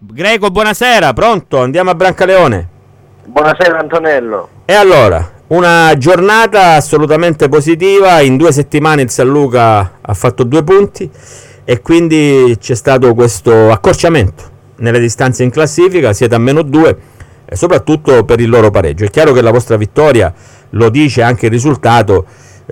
Greco, buonasera, pronto? Andiamo a Brancaleone. Buonasera Antonello. E allora, una giornata assolutamente positiva. In 2 settimane il San Luca ha fatto 2 punti e quindi c'è stato questo accorciamento nelle distanze in classifica. Siete a -2 e soprattutto per il loro pareggio. È chiaro che la vostra vittoria, lo dice anche il risultato,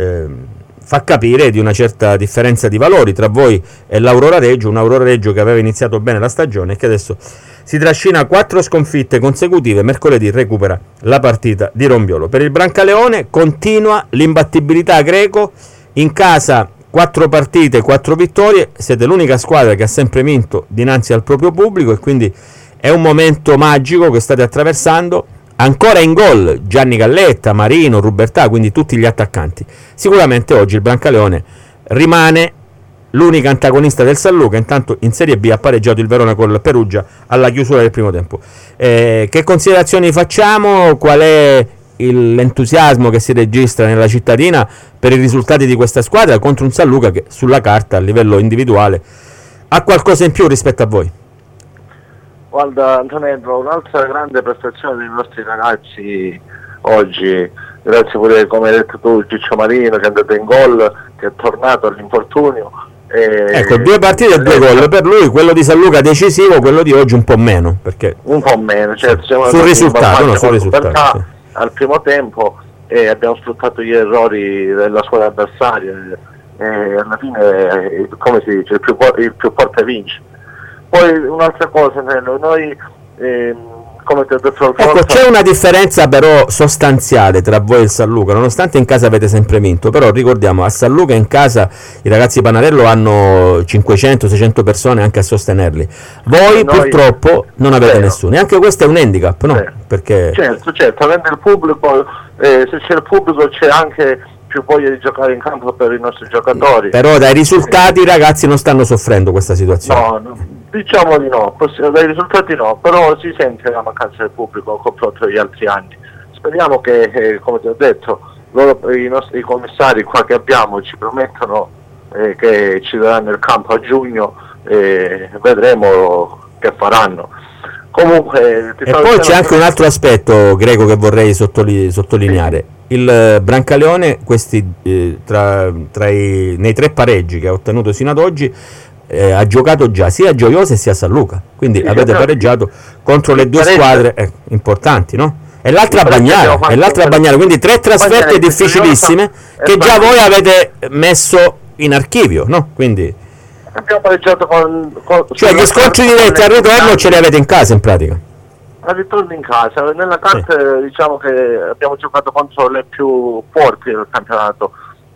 fa capire di una certa differenza di valori tra voi e l'Aurora Reggio, un Aurora Reggio che aveva iniziato bene la stagione e che adesso si trascina 4 sconfitte consecutive. Mercoledì recupera la partita di Rombiolo. Per il Brancaleone continua l'imbattibilità, Greco, in casa 4 partite, 4 vittorie, siete l'unica squadra che ha sempre vinto dinanzi al proprio pubblico e quindi è un momento magico che state attraversando. Ancora in gol Gianni Galletta, Marino, Rubertà, quindi tutti gli attaccanti. Sicuramente oggi il Brancaleone rimane l'unica antagonista del San Luca. Intanto in Serie B ha pareggiato il Verona col Perugia alla chiusura del primo tempo. Che considerazioni facciamo? Qual è l'entusiasmo che si registra nella cittadina per i risultati di questa squadra contro un San Luca che sulla carta a livello individuale ha qualcosa in più rispetto a voi? Guarda Antonello, un'altra grande prestazione dei nostri ragazzi oggi, grazie pure come hai detto tu Ciccio Marino che è andato in gol, che è tornato all'infortunio. Ecco, 2 partite e 2 gol per lui, quello di San Luca decisivo, quello di oggi un po' meno, perché un po' meno, certo, sul risultato, no, sul risultato sì. Al primo tempo abbiamo sfruttato gli errori della squadra avversaria e alla fine, come si dice, il più forte vince. Poi un'altra cosa, noi come ti ho detto ecco, c'è una differenza però sostanziale tra voi e il San Luca, nonostante in casa avete sempre vinto, però ricordiamo a San Luca in casa i ragazzi Panarello hanno 500-600 persone anche a sostenerli, voi purtroppo non avete nessuno, e anche questo è un handicap, no? Perché certo, avendo il pubblico, se c'è il pubblico c'è anche più voglia di giocare in campo per i nostri giocatori. Però dai risultati i ragazzi non stanno soffrendo questa situazione. No, diciamo di no, dai risultati no, però si sente la mancanza del pubblico a confronto degli altri anni. Speriamo che, come ti ho detto, i commissari qua che abbiamo ci promettono che ci daranno il campo a giugno e vedremo che faranno. Comunque, e poi c'è anche un altro aspetto, Greco, che vorrei sottolineare. Il Brancaleone nei 3 pareggi che ha ottenuto sino ad oggi ha giocato già sia a Gioiosa sia a San Luca, quindi avete pareggiato contro le 2 squadre importanti, no? E l'altra a Bagnare, quindi 3 trasferte difficilissime che già voi avete messo in archivio, no? Quindi abbiamo pareggiato cioè gli scontri diretti al ritorno ce li avete in casa in pratica. Al ritorno in casa, nella carta diciamo che abbiamo giocato contro le più forti del campionato,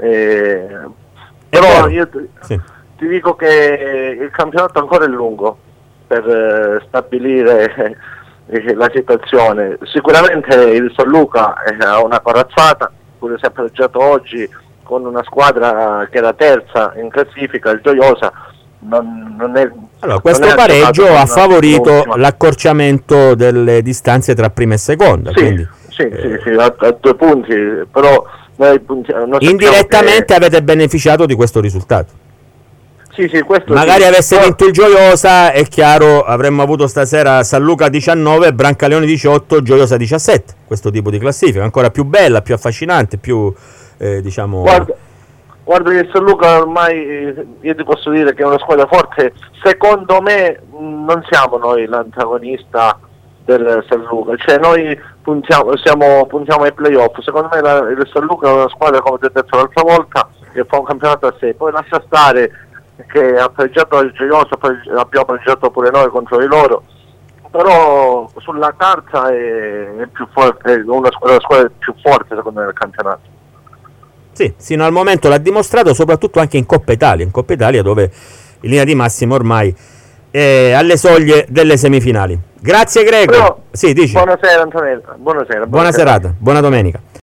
però io ti dico che il campionato ancora è lungo per stabilire la situazione. Sicuramente il San Luca ha una corazzata, pure si è pareggiato oggi con una squadra che era terza in classifica, il Gioiosa. Allora, questo pareggio ha favorito l'accorciamento delle distanze tra prima e seconda. Sì, a 2 punti, però noi indirettamente avete beneficiato di questo risultato. Sì, questo magari avesse vinto il Gioiosa, è chiaro, avremmo avuto stasera San Luca 19, Brancaleone 18, Gioiosa 17, questo tipo di classifica, ancora più bella, più affascinante, più diciamo... Guarda che San Luca ormai, io ti posso dire che è una squadra forte, secondo me non siamo noi l'antagonista del San Luca, cioè noi puntiamo ai playoff, secondo me il San Luca è una squadra, come ti ho detto l'altra volta, che fa un campionato a sé, poi lascia stare che ha pareggiato il Gioiosa, poi abbiamo pareggiato pure noi contro di loro, però sulla carta è più forte, è una squadra più forte secondo me del campionato. Sì, sino al momento l'ha dimostrato, soprattutto anche in Coppa Italia dove in linea di massima ormai è alle soglie delle semifinali. Grazie Greco. Sì, dici. Buonasera Antonello. Buona serata, buona domenica.